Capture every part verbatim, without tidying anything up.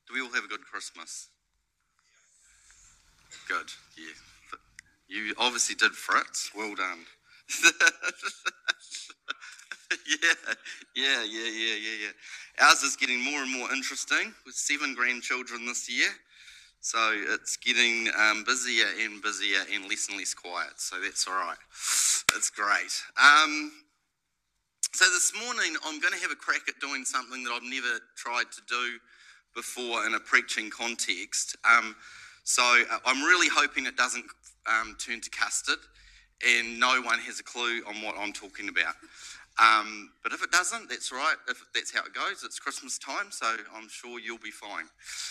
Do we all have a good Christmas? Good, yeah. You obviously did, Fritz. Well done. yeah, yeah, yeah, yeah, yeah, yeah. Ours is getting more and more interesting with seven grandchildren this year. So it's getting um, busier and busier and less and less quiet. So that's all right. It's great. Um, so this morning I'm going to have a crack at doing something that I've never tried to do before in a preaching context. Um, so I'm really hoping it doesn't um, turn to custard and no one has a clue on what I'm talking about. Um, but if it doesn't, that's right. If that's how it goes, it's Christmas time, so I'm sure you'll be fine.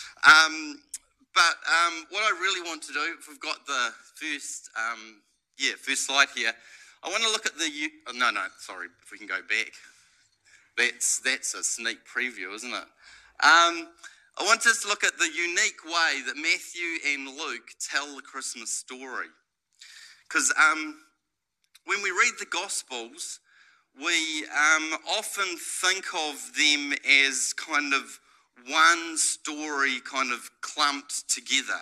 Um, but um, what I really want to do, if we've got the first, um, yeah, first slide here, I want to look at the, oh, no, no, sorry, if we can go back. That's, that's a sneak preview, isn't it? Um, I want us to look at the unique way that Matthew and Luke tell the Christmas story. Because um, when we read the Gospels, we um, often think of them as kind of one story kind of clumped together.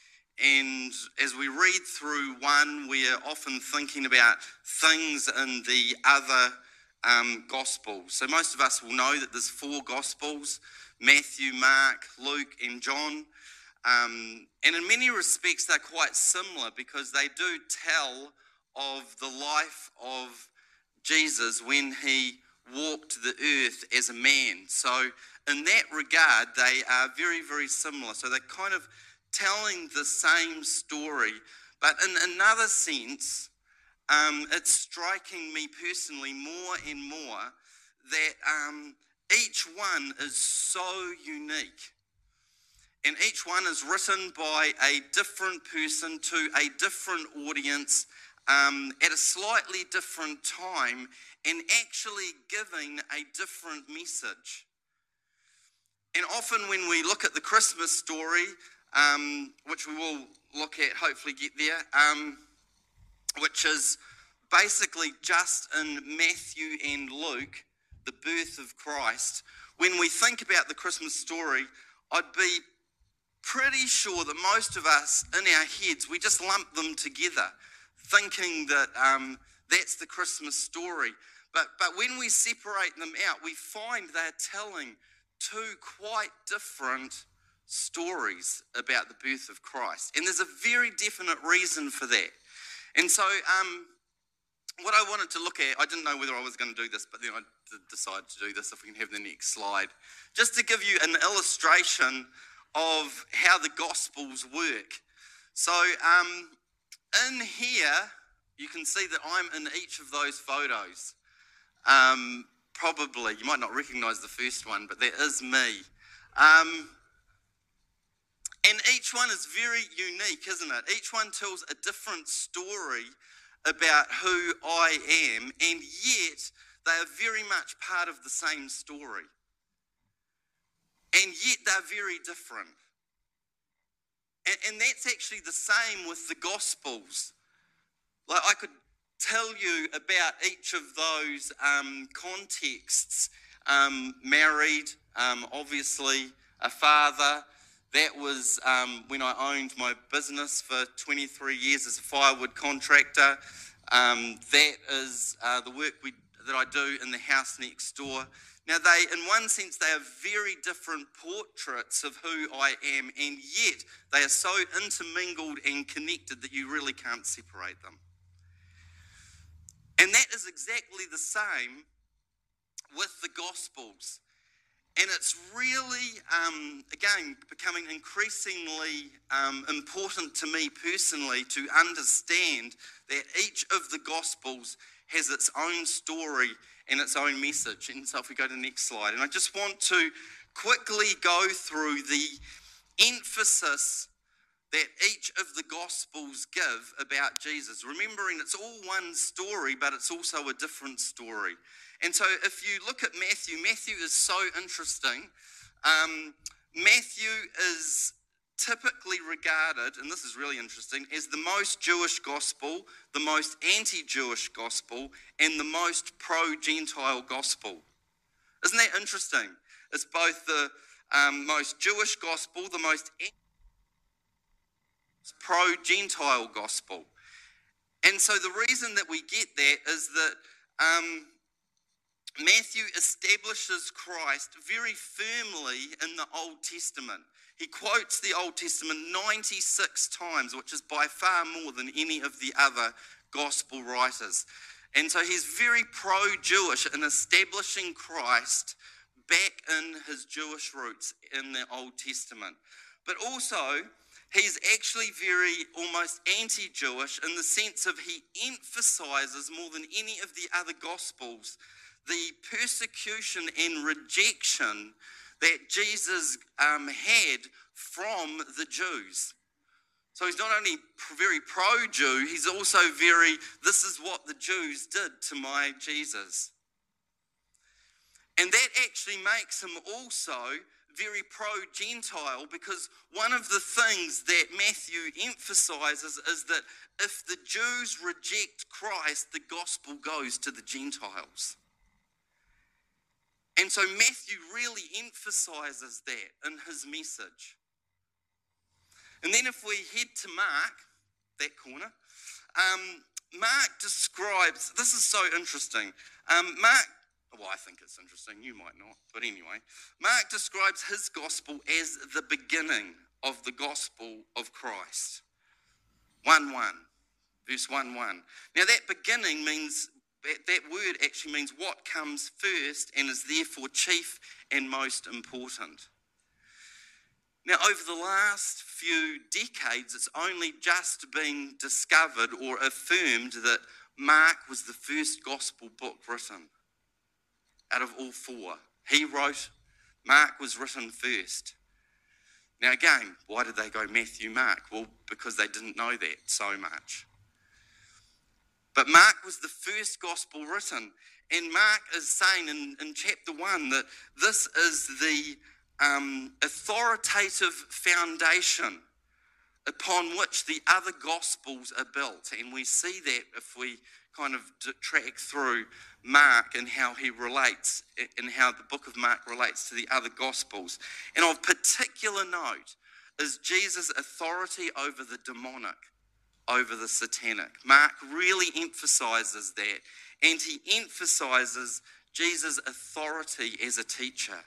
And as we read through one, we're often thinking about things in the other um, Gospels. So most of us will know that there's four Gospels: Matthew, Mark, Luke, and John. Um, and in many respects, they're quite similar because they do tell of the life of Jesus when he walked the earth as a man. So in that regard, they are very, very similar. So they're kind of telling the same story, but in another sense, um, it's striking me personally more and more that um, each one is so unique. And each one is written by a different person to a different audience um, at a slightly different time and actually giving a different message. And often when we look at the Christmas story, um, which we will look at, hopefully get there, um, which is basically just in Matthew and Luke, the birth of Christ, when we think about the Christmas story, I'd be pretty sure that most of us, in our heads, we just lump them together, thinking that um, that's the Christmas story. But, but when we separate them out, we find they're telling two quite different stories about the birth of Christ. And there's a very definite reason for that. And so um, what I wanted to look at, I didn't know whether I was going to do this, but then I did decide to do this, if we can have the next slide, just to give you an illustration of how the Gospels work. So um, in here, you can see that I'm in each of those photos. Um, probably, you might not recognise the first one, but that is me. Um, and each one is very unique, isn't it? Each one tells a different story about who I am, and yet they are very much part of the same story. And yet they're very different. And, and that's actually the same with the Gospels. Like, I could tell you about each of those um, contexts. Um, married, um, obviously, a father. That was um, when I owned my business for twenty-three years as a firewood contractor. Um, that is uh, the work we, that I do in the house next door. Now, they, in one sense, they are very different portraits of who I am, and yet they are so intermingled and connected that you really can't separate them. And that is exactly the same with the Gospels. And it's really, um, again, becoming increasingly um, important to me personally to understand that each of the Gospels has its own story and its own message. And so if we go to the next slide, and I just want to quickly go through the emphasis that each of the Gospels give about Jesus, remembering it's all one story, but it's also a different story. And so if you look at Matthew, Matthew is so interesting. Um, Matthew is typically regarded, and this is really interesting, as the most Jewish gospel, the most anti-Jewish gospel, and the most pro-Gentile gospel. Isn't that interesting? It's both the um, most Jewish gospel, the most pro-Gentile gospel. And so the reason that we get that is that um, Matthew establishes Christ very firmly in the Old Testament. He quotes the Old Testament ninety-six times, which is by far more than any of the other gospel writers. And so he's very pro-Jewish in establishing Christ back in his Jewish roots in the Old Testament. But also, he's actually very almost anti-Jewish in the sense of he emphasizes more than any of the other gospels the persecution and rejection that Jesus um, had from the Jews. So he's not only very pro-Jew, he's also very, this is what the Jews did to my Jesus. And that actually makes him also very pro-Gentile, because one of the things that Matthew emphasizes is that if the Jews reject Christ, the gospel goes to the Gentiles. And so Matthew really emphasizes that in his message. And then if we head to Mark, that corner, um, Mark describes, this is so interesting, um, Mark, well, I think it's interesting, you might not, but anyway, Mark describes his gospel as the beginning of the gospel of Christ. one one, verse one one. Now that beginning means, that, that word actually means what comes first and is therefore chief and most important. Now, over the last few decades, it's only just been discovered or affirmed that Mark was the first gospel book written out of all four. He wrote, Mark was written first. Now again, why did they go Matthew, Mark? Well, because they didn't know that so much. But Mark was the first gospel written. And Mark is saying in, in chapter one that this is the um, authoritative foundation upon which the other gospels are built. And we see that if we kind of track through Mark and how he relates, and how the book of Mark relates to the other gospels. And of particular note is Jesus' authority over the demonic, over the satanic. Mark really emphasizes that, and he emphasizes Jesus' authority as a teacher.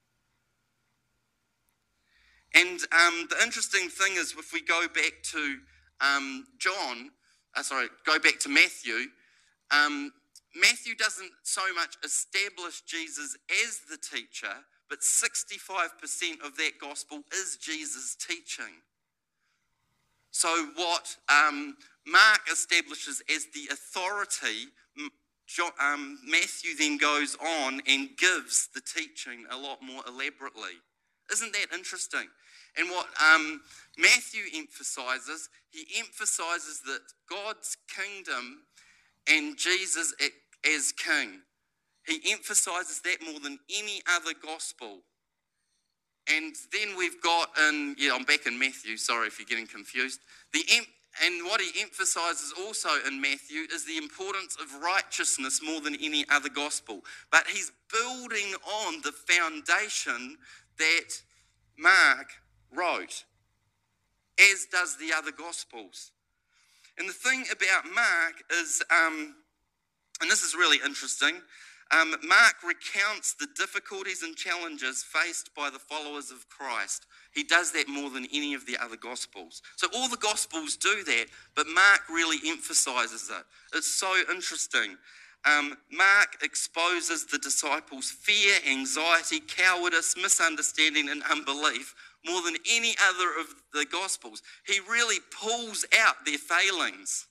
And um, the interesting thing is, if we go back to um, John, uh, sorry, go back to Matthew, um, Matthew doesn't so much establish Jesus as the teacher, but sixty-five percent of that gospel is Jesus' teaching. So what um, Mark establishes as the authority, John, um, Matthew then goes on and gives the teaching a lot more elaborately. Isn't that interesting? And what um, Matthew emphasizes, he emphasizes that God's kingdom and Jesus as king. He emphasizes that more than any other gospel. And then we've got in, yeah, I'm back in Matthew, sorry if you're getting confused. The And what he emphasizes also in Matthew is the importance of righteousness more than any other gospel. But he's building on the foundation that Mark wrote, as does the other gospels. And the thing about Mark is, um, and this is really interesting, um, Mark recounts the difficulties and challenges faced by the followers of Christ. He does that more than any of the other gospels. So all the gospels do that, but Mark really emphasizes it. It's so interesting. Um, Mark exposes the disciples' fear, anxiety, cowardice, misunderstanding, and unbelief more than any other of the gospels. He really pulls out their failings.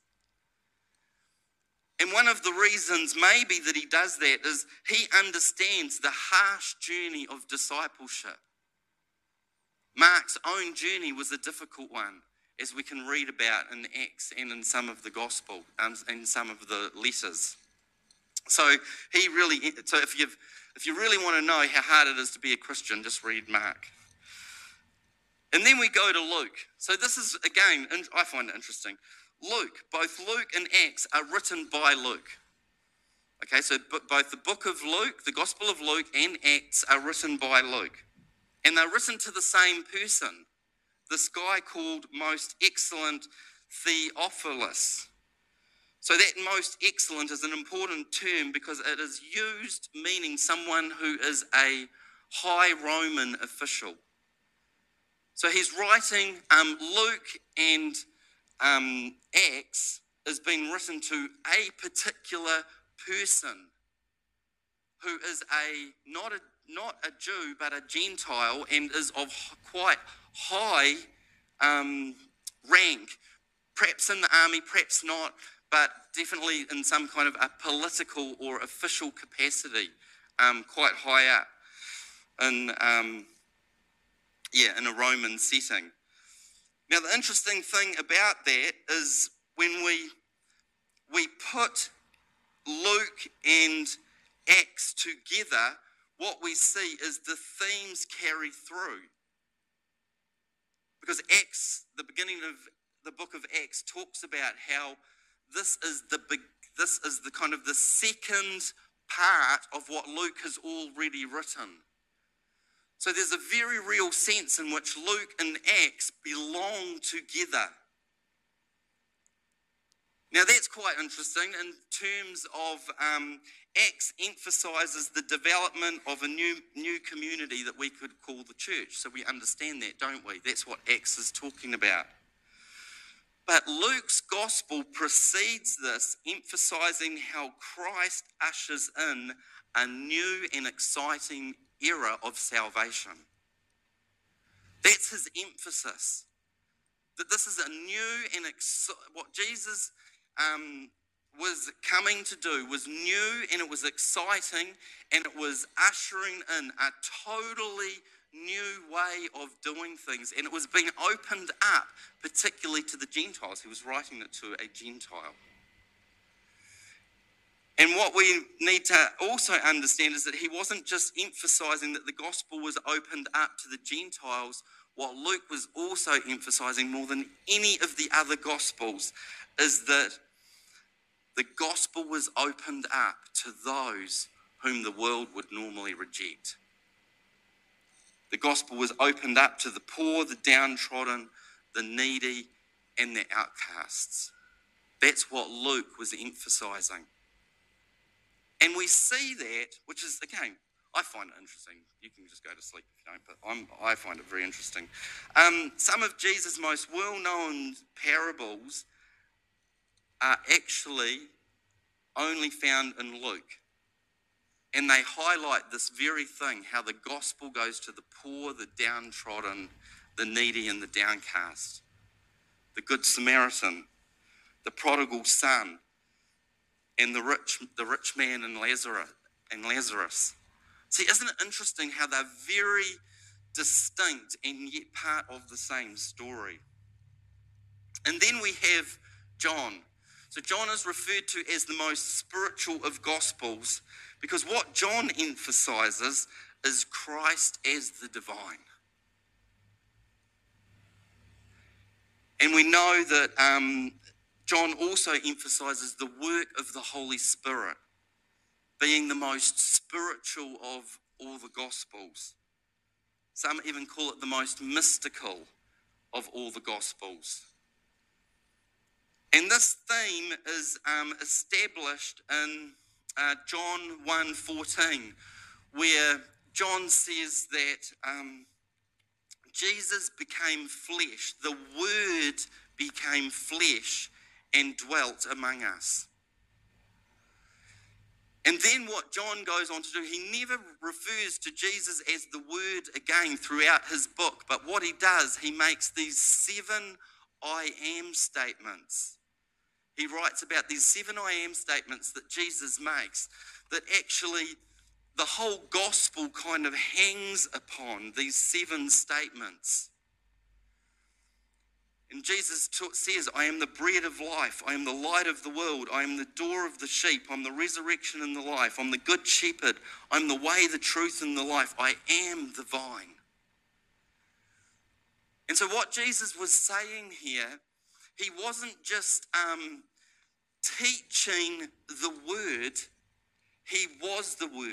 And one of the reasons maybe that he does that is he understands the harsh journey of discipleship. Mark's own journey was a difficult one, as we can read about in Acts and in some of the gospel, um, and some of the letters. So he really, so if you if you really want to know how hard it is to be a Christian, just read Mark. And then we go to Luke. So this is, again, I find it interesting. Luke, both Luke and Acts are written by Luke. Okay, so both the book of Luke, the Gospel of Luke, and Acts are written by Luke. And they're written to the same person, this guy called Most Excellent Theophilus. So that most excellent is an important term because it is used meaning someone who is a high Roman official. So he's writing, um, Luke and um, Acts is being written to a particular person who is a not a not a Jew but a Gentile and is of quite high um, rank, perhaps in the army, perhaps not, but definitely in some kind of a political or official capacity, um, quite high up in um, yeah in a Roman setting. Now the interesting thing about that is when we we put Luke and Acts together, what we see is the themes carry through. Because Acts, the beginning of the book of Acts, talks about how this is the big, this is the kind of the second part of what Luke has already written. So there's a very real sense in which Luke and Acts belong together. Now that's quite interesting in terms of um, Acts emphasises the development of a new new community that we could call the church. So we understand that, don't we? That's what Acts is talking about. But Luke's gospel precedes this, emphasising how Christ ushers in a new and exciting era of salvation. That's his emphasis. That this is a new and exci- what Jesus um, was coming to do was new and it was exciting and it was ushering in a totally new way of doing things, and it was being opened up particularly to the Gentiles. He was writing it to a Gentile. And what we need to also understand is that he wasn't just emphasising that the gospel was opened up to the Gentiles. What Luke was also emphasising more than any of the other gospels is that the gospel was opened up to those whom the world would normally reject. The gospel was opened up to the poor, the downtrodden, the needy, and the outcasts. That's what Luke was emphasising. And we see that, which is, again, I find it interesting. You can just go to sleep if you don't, but I'm, I find it very interesting. Um, some of Jesus' most well-known parables are actually only found in Luke. And they highlight this very thing, how the gospel goes to the poor, the downtrodden, the needy, and the downcast. The Good Samaritan, the prodigal son, and the rich, the rich man and Lazarus. And Lazarus. See, isn't it interesting how they're very distinct and yet part of the same story? And then we have John. So John is referred to as the most spiritual of gospels because what John emphasizes is Christ as the divine. And we know that um, John also emphasizes the work of the Holy Spirit being the most spiritual of all the gospels. Some even call it the most mystical of all the gospels. And this theme is um, established in uh, John one fourteen, where John says that um, Jesus became flesh, the Word became flesh and dwelt among us. And then what John goes on to do, he never refers to Jesus as the Word again throughout his book, but what he does, he makes these seven I am statements. He writes about these seven I am statements that Jesus makes, that actually the whole gospel kind of hangs upon these seven statements. And Jesus t- says, I am the bread of life, I am the light of the world, I am the door of the sheep, I'm the resurrection and the life, I'm the good shepherd, I'm the way, the truth and the life, I am the vine. And so what Jesus was saying here, he wasn't just um, teaching the word, he was the word.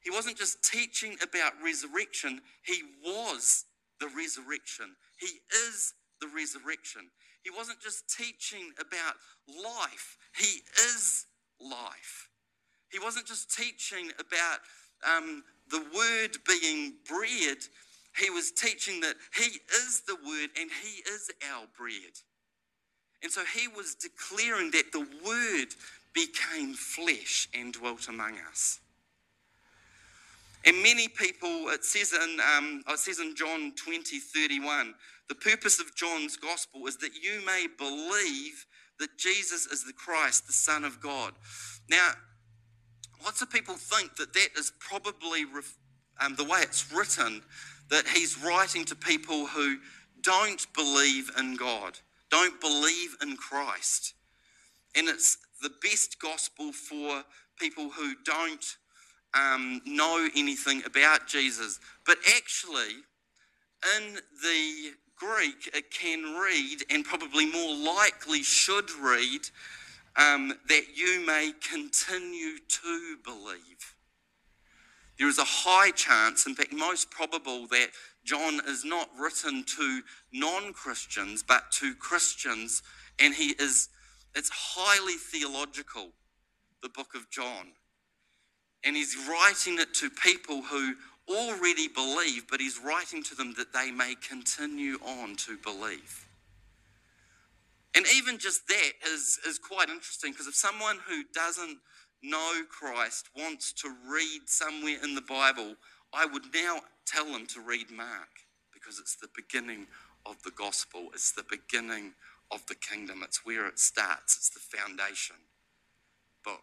He wasn't just teaching about resurrection, he was the resurrection. He is the resurrection. He wasn't just teaching about life, he is life. He wasn't just teaching about um, the word being bread, he was teaching that he is the word and he is our bread. And so he was declaring that the word became flesh and dwelt among us. And many people, it says in um, it says in John twenty thirty-one, the purpose of John's gospel is that you may believe that Jesus is the Christ, the Son of God. Now, lots of people think that that is probably um, the way it's written, that he's writing to people who don't believe in God, don't believe in Christ. And it's the best gospel for people who don't um, know anything about Jesus. But actually, in the Greek, it can read, and probably more likely should read, um, that you may continue to believe. There is a high chance, in fact most probable, that John is not written to non-Christians but to Christians, and he is, it's highly theological, the book of John. And he's writing it to people who already believe, but he's writing to them that they may continue on to believe. And even just that is, is quite interesting, because if someone who doesn't know Christ wants to read somewhere in the Bible, I would now tell them to read Mark, because it's the beginning of the gospel. It's the beginning of the kingdom. It's where it starts. It's the foundation book.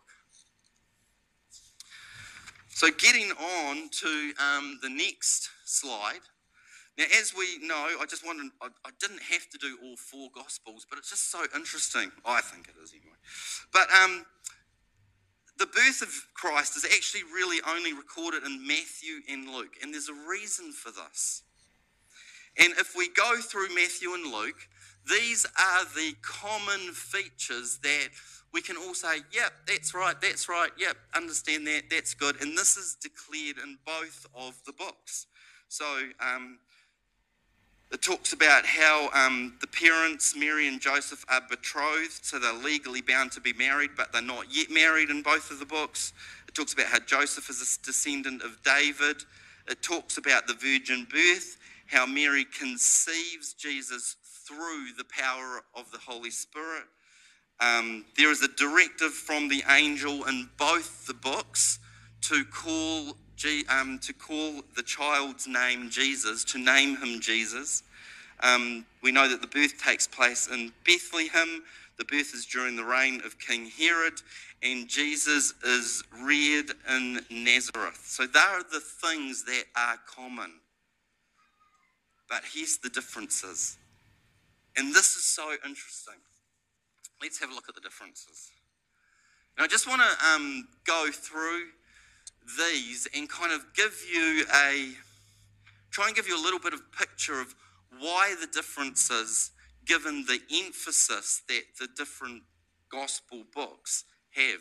So getting on to um, the next slide. Now, as we know, I just wanted, I, I didn't have to do all four gospels, but it's just so interesting. I think it is anyway. But um, the birth of Christ is actually really only recorded in Matthew and Luke, and there's a reason for this. And if we go through Matthew and Luke, these are the common features that we can all say, yep, that's right, that's right, yep, understand that, that's good. And this is declared in both of the books. So um, it talks about how um, the parents, Mary and Joseph, are betrothed, so they're legally bound to be married, but they're not yet married in both of the books. It talks about how Joseph is a descendant of David. It talks about the virgin birth, how Mary conceives Jesus through the power of the Holy Spirit. Um, there is a directive from the angel in both the books to call G, um, to call the child's name Jesus, to name him Jesus. Um, we know that the birth takes place in Bethlehem. The birth is during the reign of King Herod, and Jesus is reared in Nazareth. So there are the things that are common. But here's the differences. And this is so interesting. Let's have a look at the differences. Now, I just want to um, go through these and kind of give you a, try and give you a little bit of picture of why the differences, given the emphasis that the different gospel books have.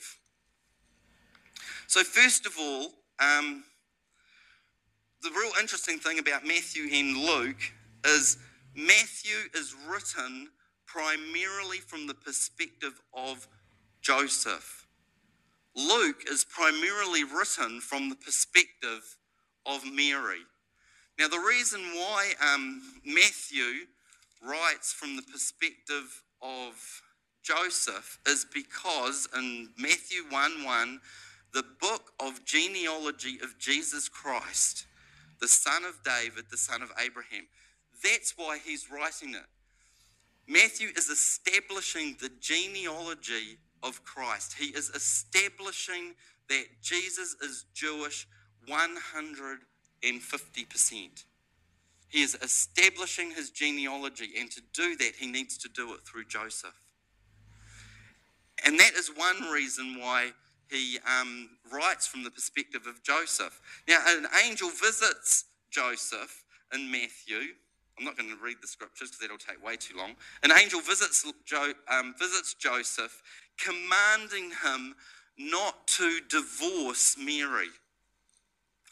So first of all, um, the real interesting thing about Matthew and Luke is Matthew is written primarily from the perspective of Joseph. Luke is primarily written from the perspective of Mary. Now, the reason why um, Matthew writes from the perspective of Joseph is because in Matthew one one, the book of genealogy of Jesus Christ, the son of David, the son of Abraham, that's why he's writing it. Matthew is establishing the genealogy of Christ. He is establishing that Jesus is Jewish one hundred fifty percent. He is establishing his genealogy, and to do that, he needs to do it through Joseph. And that is one reason why he um, writes from the perspective of Joseph. Now, an angel visits Joseph in Matthew. I'm not going to read the scriptures because that'll take way too long. An angel visits, jo- um, visits Joseph, commanding him not to divorce Mary.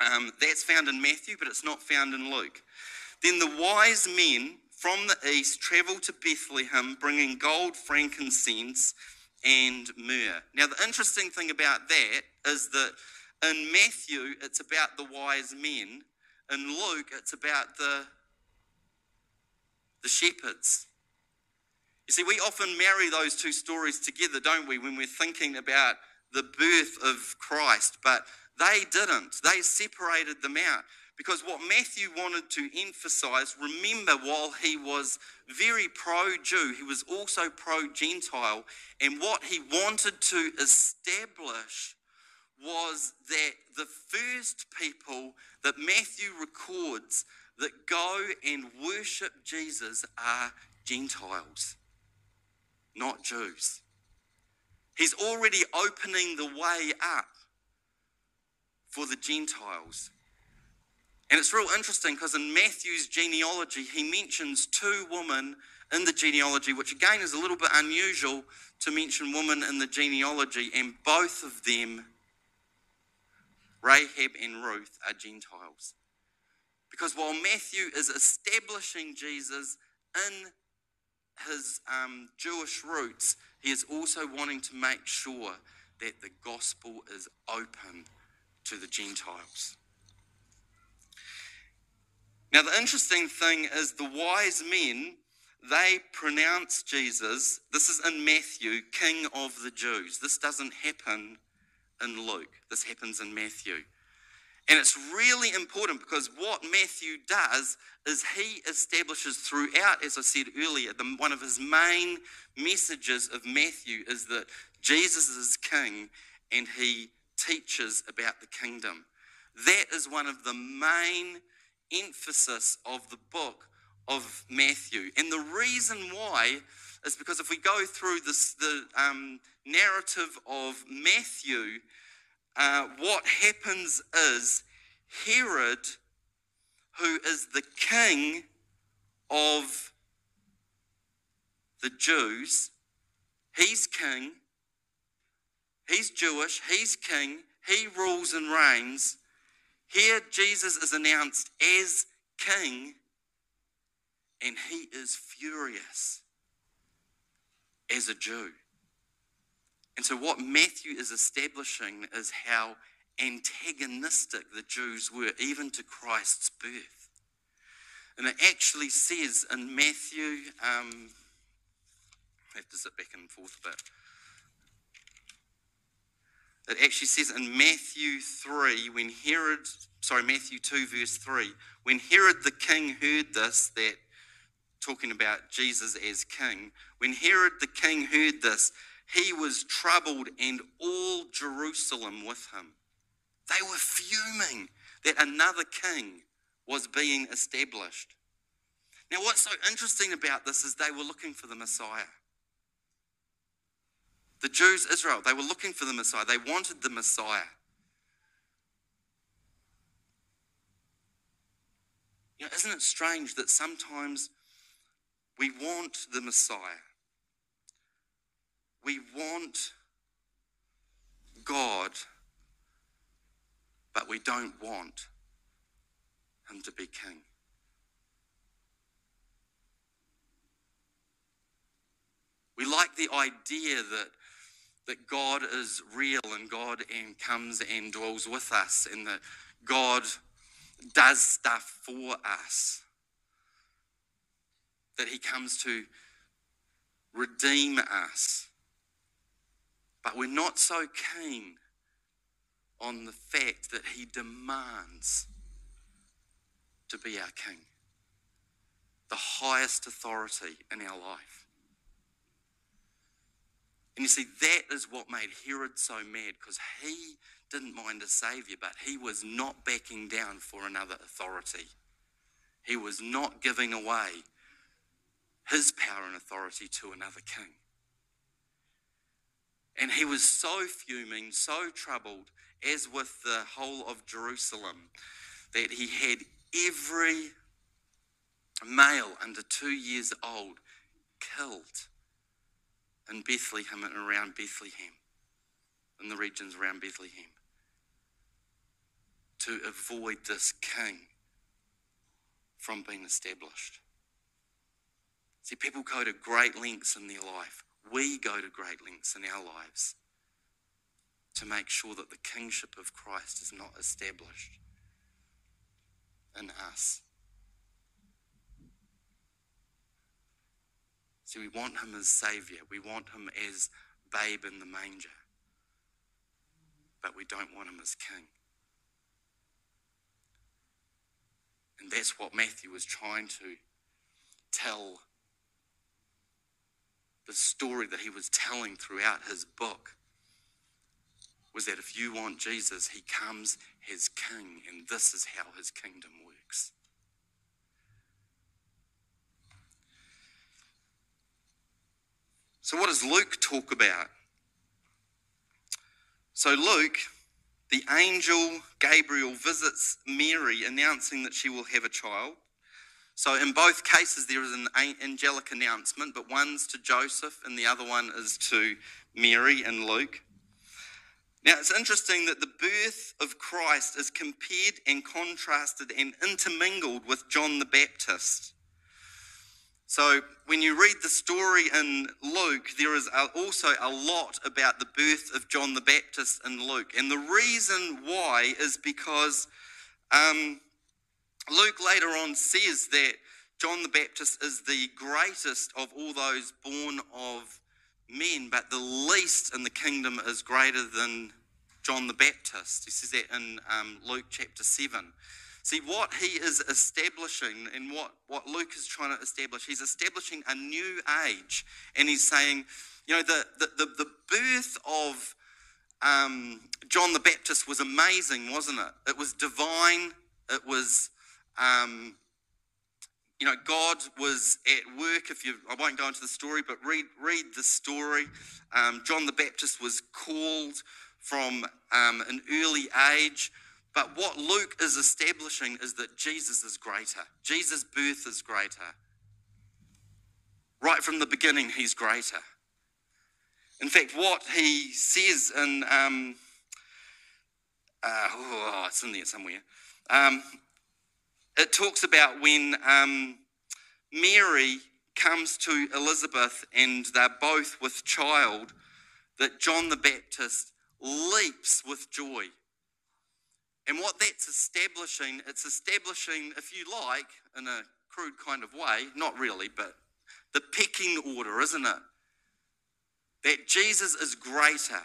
Um, that's found in Matthew, but it's not found in Luke. Then the wise men from the east travel to Bethlehem, bringing gold, frankincense, and myrrh. Now, the interesting thing about that is that in Matthew, it's about the wise men. In Luke, it's about the, the shepherds. You see, we often marry those two stories together, don't we, when we're thinking about the birth of Christ, but they didn't. They separated them out. Because what Matthew wanted to emphasize, remember, while he was very pro-Jew, he was also pro-Gentile. And what he wanted to establish was that the first people that Matthew records that go and worship Jesus are Gentiles, not Jews. He's already opening the way up for the Gentiles. And it's real interesting because in Matthew's genealogy, he mentions two women in the genealogy, which again is a little bit unusual to mention women in the genealogy, and both of them, Rahab and Ruth, are Gentiles. Because while Matthew is establishing Jesus in his um, Jewish roots, he is also wanting to make sure that the gospel is open to the Gentiles. Now, the interesting thing is the wise men, they pronounce Jesus, this is in Matthew, King of the Jews. This doesn't happen in Luke. This happens in Matthew. And it's really important because what Matthew does is he establishes throughout, as I said earlier, the, one of his main messages of Matthew is that Jesus is king and he teaches about the kingdom. That is one of the main emphasis of the book of Matthew. And the reason why is because if we go through this, the um, narrative of Matthew, uh, what happens is Herod, who is the king of the Jews, he's king, he's Jewish, he's king, he rules and reigns. Here Jesus is announced as king, and he is furious as a Jew. And so what Matthew is establishing is how antagonistic the Jews were, even to Christ's birth. And it actually says in Matthew, um, I have to sit back and forth a bit. It actually says in Matthew three, when Herod, sorry, Matthew two verse three, when Herod the king heard this, that talking about Jesus as king, when Herod the king heard this, he was troubled and all Jerusalem with him. They were fuming that another king was being established. Now, what's so interesting about this is they were looking for the Messiah. The Jews, Israel, they were looking for the Messiah. They wanted the Messiah. You know, isn't it strange that sometimes we want the Messiah? We want God, but we don't want him to be king. We like the idea that that God is real and God and comes and dwells with us and that God does stuff for us. That he comes to redeem us. But we're not so keen on the fact that he demands to be our king. The highest authority in our life. And you see, that is what made Herod so mad, because he didn't mind a saviour, but he was not backing down for another authority. He was not giving away his power and authority to another king. And he was so fuming, so troubled, as with the whole of Jerusalem, that he had every male under two years old killed in Bethlehem and around Bethlehem, in the regions around Bethlehem. to avoid this king from being established. See, people go to great lengths in their life. We go to great lengths in our lives to make sure that the kingship of Christ is not established in us. See, we want him as Saviour. We want him as babe in the manger. But we don't want him as king. And that's what Matthew was trying to tell. The story that he was telling throughout his book was that if you want Jesus, he comes as king, and this is how his kingdom works. So what does Luke talk about? So Luke, the angel Gabriel visits Mary announcing that she will have a child. So in both cases there is an angelic announcement, but one's to Joseph and the other one is to Mary in Luke. Now it's interesting that the birth of Christ is compared and contrasted and intermingled with John the Baptist. So when you read the story in Luke, there is also a lot about the birth of John the Baptist in Luke. And the reason why is because um, Luke later on says that John the Baptist is the greatest of all those born of men, but the least in the kingdom is greater than John the Baptist. He says that in um, Luke chapter seven. See, what he is establishing and what, what Luke is trying to establish, he's establishing a new age. And he's saying, you know, the, the, the, the birth of um, John the Baptist was amazing, wasn't it? It was divine. It was, um, you know, God was at work. If you, I won't go into the story, but read, read the story. Um, John the Baptist was called from um, an early age. But what Luke is establishing is that Jesus is greater. Jesus' birth is greater. Right from the beginning, he's greater. In fact, what he says in, um, uh, oh, it's in there somewhere. Um, it talks about when um, Mary comes to Elizabeth and they're both with child, that John the Baptist leaps with joy. And what that's establishing, it's establishing, if you like, in a crude kind of way, not really, but the pecking order, isn't it? That Jesus is greater.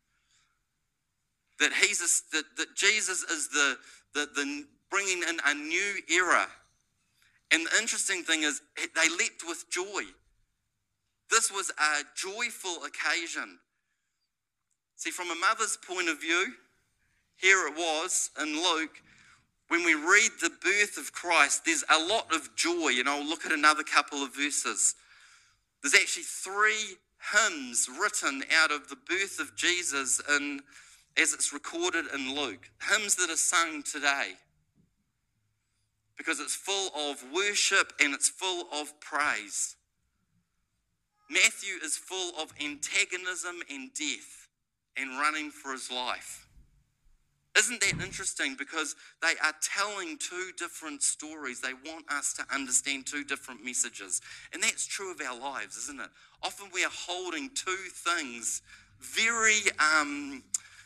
That he's a, that, that Jesus is the, the, the bringing in a new era. And the interesting thing is, they leapt with joy. This was a joyful occasion. See, from a mother's point of view, here it was in Luke, when we read the birth of Christ, there's a lot of joy, and I'll look at another couple of verses. There's actually three hymns written out of the birth of Jesus in, as it's recorded in Luke. Hymns that are sung today. Because it's full of worship and it's full of praise. Matthew is full of antagonism and death and running for his life. Isn't that interesting? Because they are telling two different stories. They want us to understand two different messages. And that's true of our lives, isn't it? Often we are holding two things very um,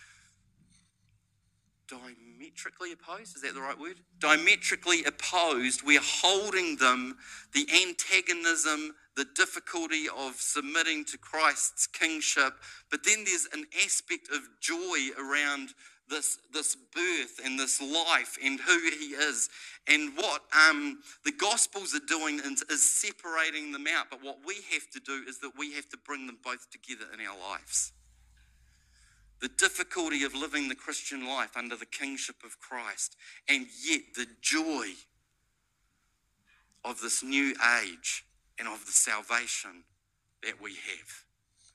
diametrically opposed. Is that the right word? Diametrically opposed. We're holding them, the antagonism, the difficulty of submitting to Christ's kingship. But then there's an aspect of joy around This this birth and this life and who he is. And what um, the Gospels are doing is, is separating them out. But what we have to do is that we have to bring them both together in our lives. The difficulty of living the Christian life under the kingship of Christ, and yet the joy of this new age and of the salvation that we have.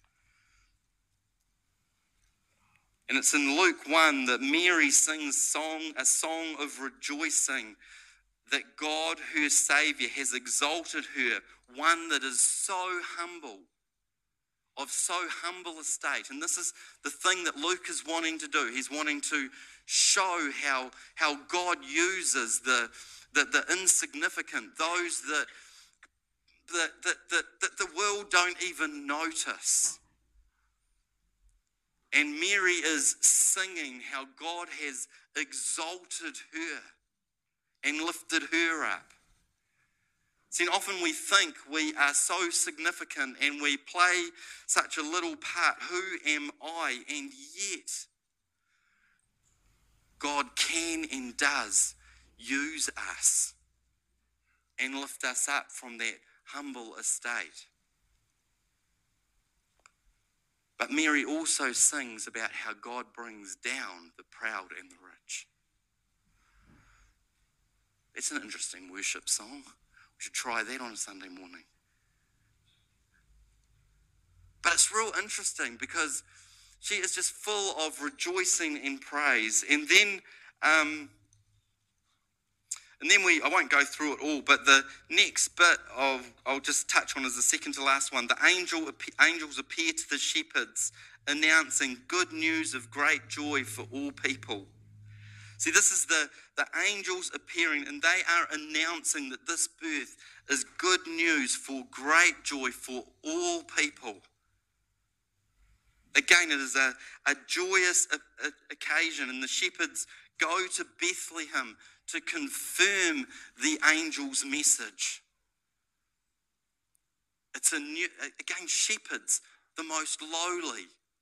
And it's in Luke one that Mary sings song, a song of rejoicing that God, her Saviour, has exalted her, one that is so humble, of so humble a state. And this is the thing that Luke is wanting to do. He's wanting to show how, how God uses the, the, the insignificant, those that, that, that, that, that the world don't even notice. And Mary is singing how God has exalted her and lifted her up. See, often we think we are so significant and we play such a little part. Who am I? And yet, God can and does use us and lift us up from that humble estate. But Mary also sings about how God brings down the proud and the rich. It's an interesting worship song. We should try that on a Sunday morning. But it's real interesting because she is just full of rejoicing and praise. And then, um, and then we, I won't go through it all, but the next bit of, I'll just touch on is the second to last one. The angel, angels appear to the shepherds, announcing good news of great joy for all people. See, this is the, the angels appearing, and they are announcing that this birth is good news for great joy for all people. Again, it is a, a joyous a, a, occasion, and the shepherds go to Bethlehem to confirm the angel's message. It's a new, again, shepherds, the most lowly.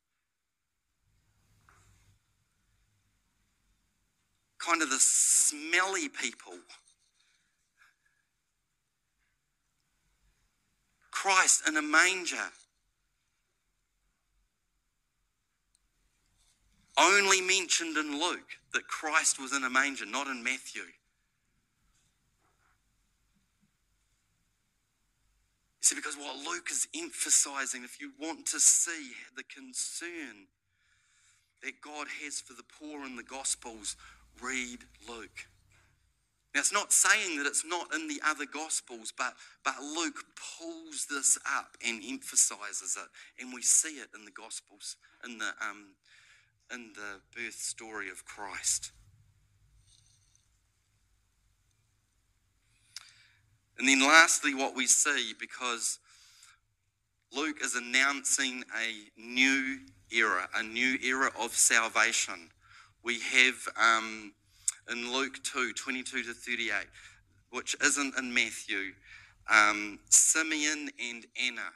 Kind of the smelly people. Christ in a manger. Only mentioned in Luke that Christ was in a manger, not in Matthew. See, because what Luke is emphasizing, if you want to see the concern that God has for the poor in the Gospels, read Luke. Now, it's not saying that it's not in the other Gospels, but, but Luke pulls this up and emphasizes it, and we see it in the Gospels, in the um, in the birth story of Christ. And then lastly, what we see, because Luke is announcing a new era, a new era of salvation. We have um, in Luke two, twenty-two to thirty-eight, which isn't in Matthew, um, Simeon and Anna,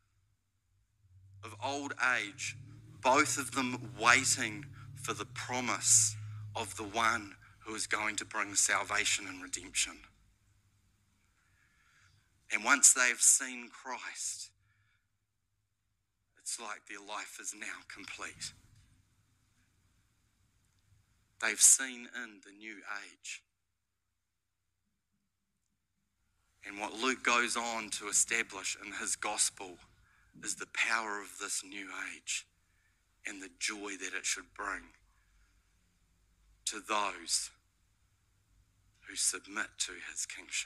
of old age, both of them waiting for the promise of the one who is going to bring salvation and redemption. And once they've seen Christ, it's like their life is now complete. They've seen in the new age. And what Luke goes on to establish in his gospel is the power of this new age and the joy that it should bring to those who submit to his kingship.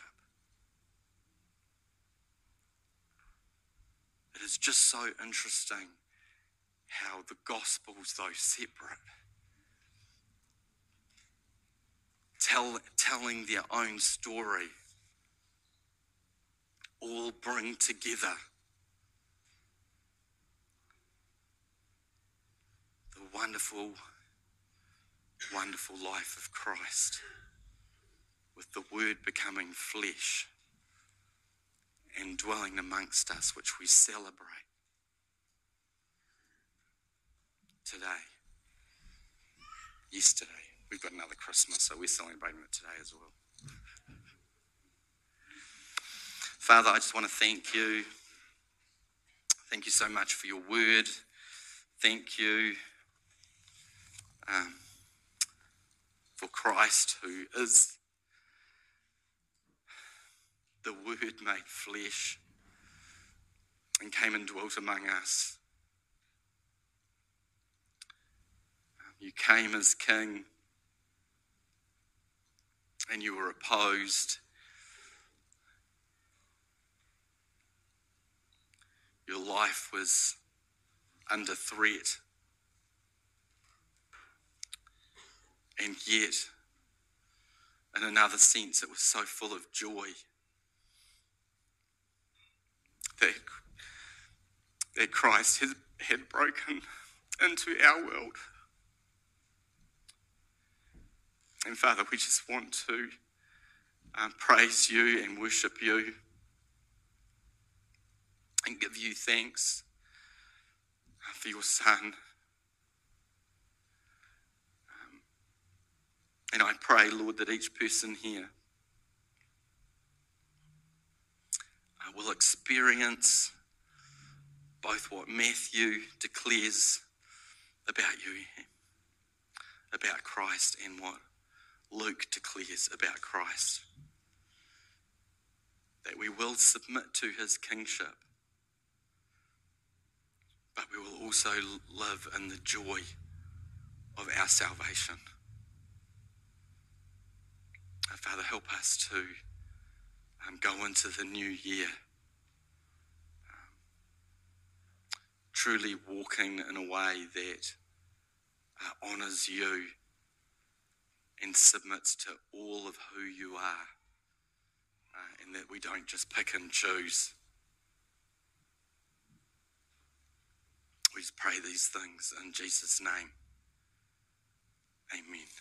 It is just so interesting how the Gospels, though separate, tell, telling their own story, all bring together the wonderful, wonderful life of Christ, with the Word becoming flesh and dwelling amongst us, which we celebrate today. Yesterday, we've got another Christmas, so we're celebrating it today as well. Father, I just want to thank you. Thank you so much for your word. Thank you um, for Christ, who is the Word made flesh and came and dwelt among us. You came as King and you were opposed. Your life was under threat. And yet, in another sense, it was so full of joy that, that Christ has, had broken into our world. And Father, we just want to um, praise you and worship you and give you thanks for your Son. Um, and I pray, Lord, that each person here uh, will experience both what Matthew declares about you, about Christ, and what Luke declares about Christ. That we will submit to his kingship, but we will also live in the joy of our salvation. Uh, Father, help us to um, go into the new year um, truly walking in a way that uh, honours you and submits to all of who you are, uh, and that we don't just pick and choose. We just pray these things in Jesus' name. Amen.